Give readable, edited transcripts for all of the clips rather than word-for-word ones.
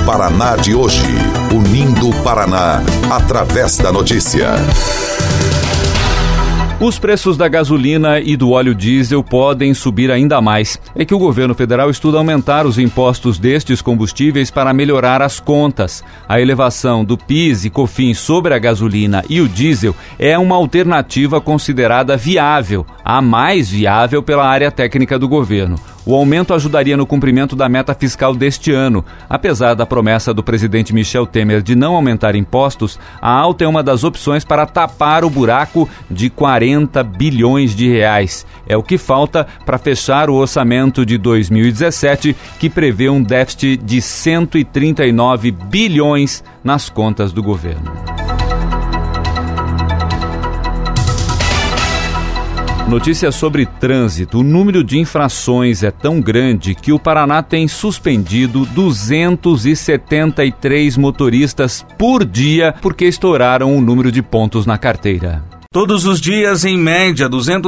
Paraná de hoje. Unindo o Paraná, através da notícia. Os preços da gasolina e do óleo diesel podem subir ainda mais. É que o governo federal estuda aumentar os impostos destes combustíveis para melhorar as contas. A elevação do PIS e COFINS sobre a gasolina e o diesel é uma alternativa considerada viável, a mais viável pela área técnica do governo. O aumento ajudaria no cumprimento da meta fiscal deste ano. Apesar da promessa do presidente Michel Temer de não aumentar impostos, a alta é uma das opções para tapar o buraco de 40 bilhões de reais. É o que falta para fechar o orçamento de 2017, que prevê um déficit de 139 bilhões nas contas do governo. Notícia sobre trânsito. O número de infrações é tão grande que o Paraná tem suspendido 273 motoristas por dia porque estouraram o número de pontos na carteira. Todos os dias, em média,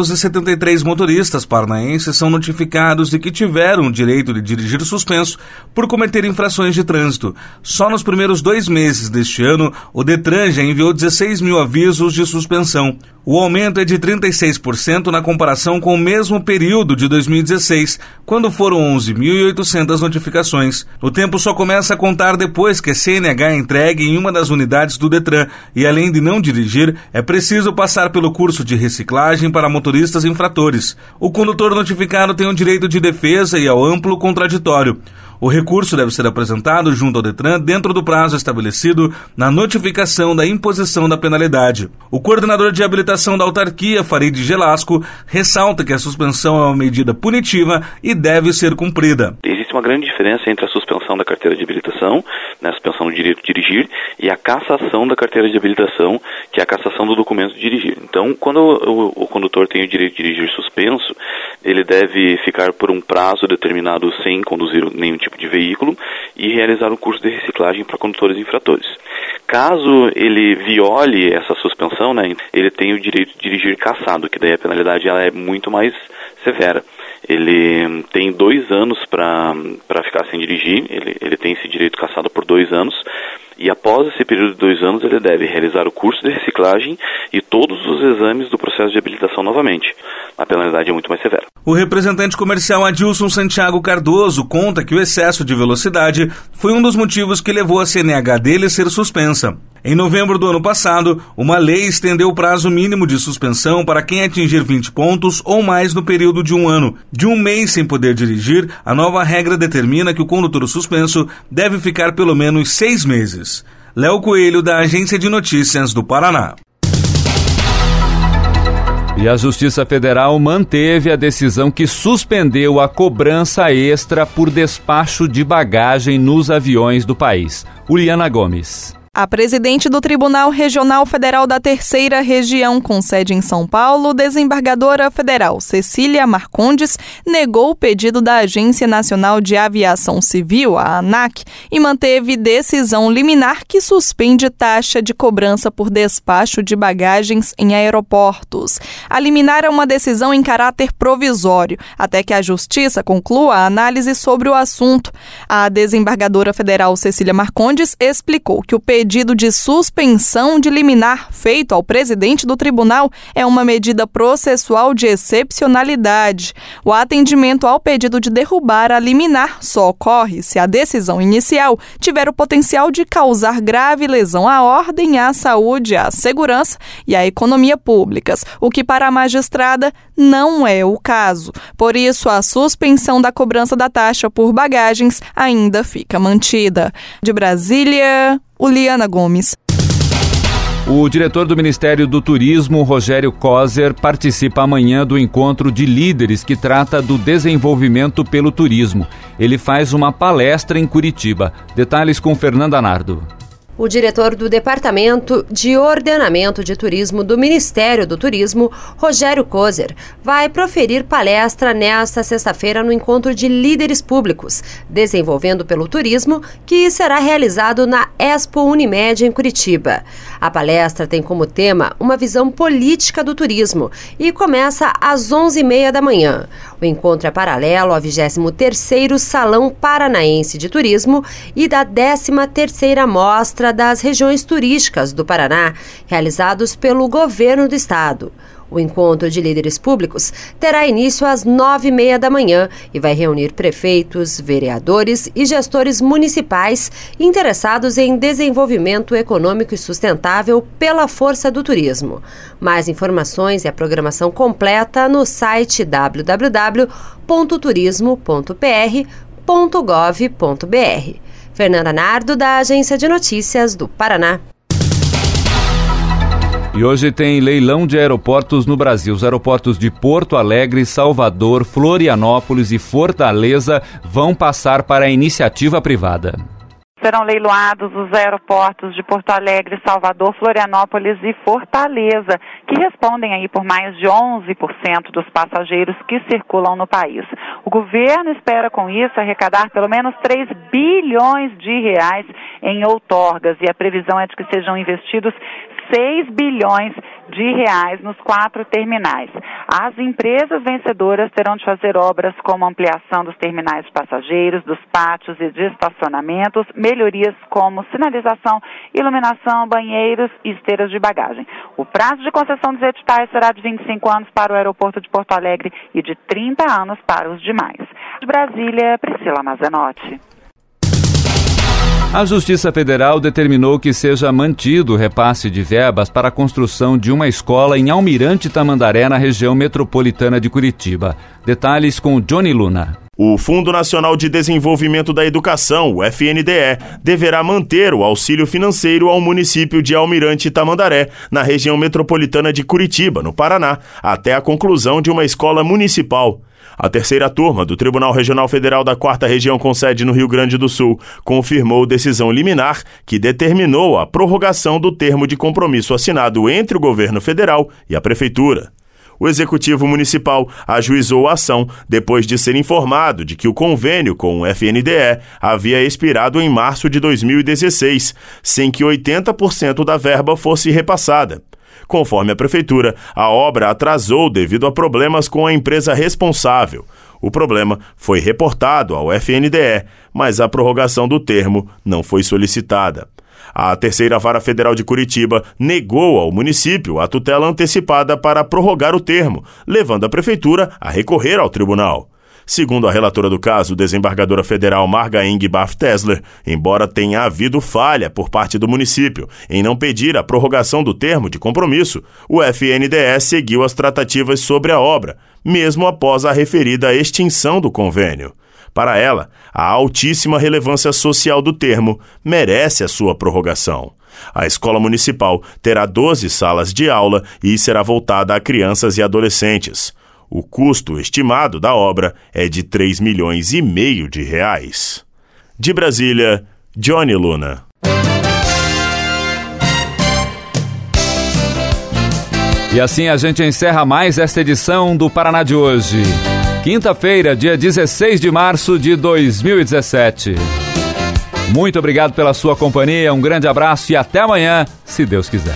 273 motoristas paranaenses são notificados de que tiveram o direito de dirigir suspenso por cometer infrações de trânsito. Só nos primeiros 2 meses deste ano, o Detran já enviou 16 mil avisos de suspensão. O aumento é de 36% na comparação com o mesmo período de 2016, quando foram 11.800 notificações. O tempo só começa a contar depois que a CNH é entregue em uma das unidades do Detran e, além de não dirigir, é preciso passar pelo curso de reciclagem para motoristas infratores. O condutor notificado tem o direito de defesa e ao amplo contraditório. O recurso deve ser apresentado junto ao Detran dentro do prazo estabelecido na notificação da imposição da penalidade. O coordenador de habilitação da autarquia, Farid Gelasco, ressalta que a suspensão é uma medida punitiva e deve ser cumprida. Existe uma grande diferença entre a suspensão da carteira de habilitação, a suspensão do direito de dirigir, e a cassação da carteira de habilitação, que é a cassação do documento de dirigir. Então, quando o condutor tem o direito de dirigir suspenso, ele deve ficar por um prazo determinado sem conduzir nenhum tipo de veículo e realizar um curso de reciclagem para condutores infratores. Caso ele viole essa suspensão, ele tem o direito de dirigir cassado, que daí a penalidade ela é muito mais severa. Ele tem 2 anos para ficar sem dirigir, ele tem esse direito cassado por 2 anos, e após esse período de 2 anos ele deve realizar o curso de reciclagem e todos os exames do processo de habilitação novamente. A penalidade é muito mais severa. O representante comercial Adilson Santiago Cardoso conta que o excesso de velocidade foi um dos motivos que levou a CNH dele a ser suspensa. Em novembro do ano passado, uma lei estendeu o prazo mínimo de suspensão para quem atingir 20 pontos ou mais no período de 1 ano. De 1 mês sem poder dirigir, a nova regra determina que o condutor suspenso deve ficar pelo menos 6 meses. Léo Coelho, da Agência de Notícias do Paraná. E a Justiça Federal manteve a decisão que suspendeu a cobrança extra por despacho de bagagem nos aviões do país. Uliana Gomes. A presidente do Tribunal Regional Federal da Terceira Região, com sede em São Paulo, desembargadora federal Cecília Marcondes, negou o pedido da Agência Nacional de Aviação Civil, a ANAC, e manteve decisão liminar que suspende taxa de cobrança por despacho de bagagens em aeroportos. A liminar é uma decisão em caráter provisório, até que a Justiça conclua a análise sobre o assunto. A desembargadora federal Cecília Marcondes explicou que o pedido de suspensão de liminar feito ao presidente do tribunal é uma medida processual de excepcionalidade. O atendimento ao pedido de derrubar a liminar só ocorre se a decisão inicial tiver o potencial de causar grave lesão à ordem, à saúde, à segurança e à economia públicas, o que para a magistrada não é o caso. Por isso, a suspensão da cobrança da taxa por bagagens ainda fica mantida. De Brasília, Uliana Gomes. O diretor do Ministério do Turismo, Rogério Coser, participa amanhã do encontro de líderes que trata do desenvolvimento pelo turismo. Ele faz uma palestra em Curitiba. Detalhes com Fernanda Nardo. O diretor do Departamento de Ordenamento de Turismo do Ministério do Turismo, Rogério Kozer, vai proferir palestra nesta sexta-feira no Encontro de Líderes Públicos, Desenvolvendo pelo Turismo, que será realizado na Expo Unimed em Curitiba. A palestra tem como tema uma visão política do turismo e começa às 11h30 da manhã. O encontro é paralelo ao 23º Salão Paranaense de Turismo e da 13ª Mostra das Regiões Turísticas do Paraná, realizados pelo Governo do Estado. O encontro de líderes públicos terá início às 9h30 da manhã e vai reunir prefeitos, vereadores e gestores municipais interessados em desenvolvimento econômico e sustentável pela força do turismo. Mais informações e a programação completa no site www.turismo.pr.gov.br. Fernanda Nardo, da Agência de Notícias do Paraná. E hoje tem leilão de aeroportos no Brasil. Os aeroportos de Porto Alegre, Salvador, Florianópolis e Fortaleza vão passar para a iniciativa privada. Serão leiloados os aeroportos de Porto Alegre, Salvador, Florianópolis e Fortaleza, que respondem aí por mais de 11% dos passageiros que circulam no país. O governo espera com isso arrecadar pelo menos 3 bilhões de reais em outorgas e a previsão é de que sejam investidos 6 bilhões de reais nos 4 terminais. As empresas vencedoras terão de fazer obras como ampliação dos terminais de passageiros, dos pátios e de estacionamentos, melhorias como sinalização, iluminação, banheiros e esteiras de bagagem. O prazo de concessão dos editais será de 25 anos para o aeroporto de Porto Alegre e de 30 anos para os demais. De Brasília, Priscila Mazenotti. A Justiça Federal determinou que seja mantido o repasse de verbas para a construção de uma escola em Almirante Tamandaré, na região metropolitana de Curitiba. Detalhes com Johnny Luna. O Fundo Nacional de Desenvolvimento da Educação, o FNDE, deverá manter o auxílio financeiro ao município de Almirante Tamandaré, na região metropolitana de Curitiba, no Paraná, até a conclusão de uma escola municipal. A terceira turma do Tribunal Regional Federal da 4ª Região com sede no Rio Grande do Sul confirmou decisão liminar que determinou a prorrogação do termo de compromisso assinado entre o governo federal e a prefeitura. O Executivo Municipal ajuizou a ação depois de ser informado de que o convênio com o FNDE havia expirado em março de 2016, sem que 80% da verba fosse repassada. Conforme a prefeitura, a obra atrasou devido a problemas com a empresa responsável. O problema foi reportado ao FNDE, mas a prorrogação do termo não foi solicitada. A terceira vara federal de Curitiba negou ao município a tutela antecipada para prorrogar o termo, levando a prefeitura a recorrer ao tribunal. Segundo a relatora do caso, desembargadora federal Marga Eng Baff-Tesler, embora tenha havido falha por parte do município em não pedir a prorrogação do termo de compromisso, o FNDE seguiu as tratativas sobre a obra, mesmo após a referida extinção do convênio. Para ela, a altíssima relevância social do termo merece a sua prorrogação. A escola municipal terá 12 salas de aula e será voltada a crianças e adolescentes. O custo estimado da obra é de 3,5 milhões de reais. De Brasília, Johnny Luna. E assim a gente encerra mais esta edição do Paraná de hoje. Quinta-feira, dia 16 de março de 2017. Muito obrigado pela sua companhia, um grande abraço e até amanhã, se Deus quiser.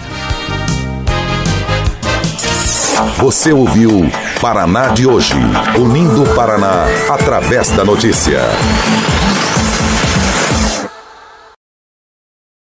Você ouviu Paraná de hoje, unindo o Paraná através da notícia.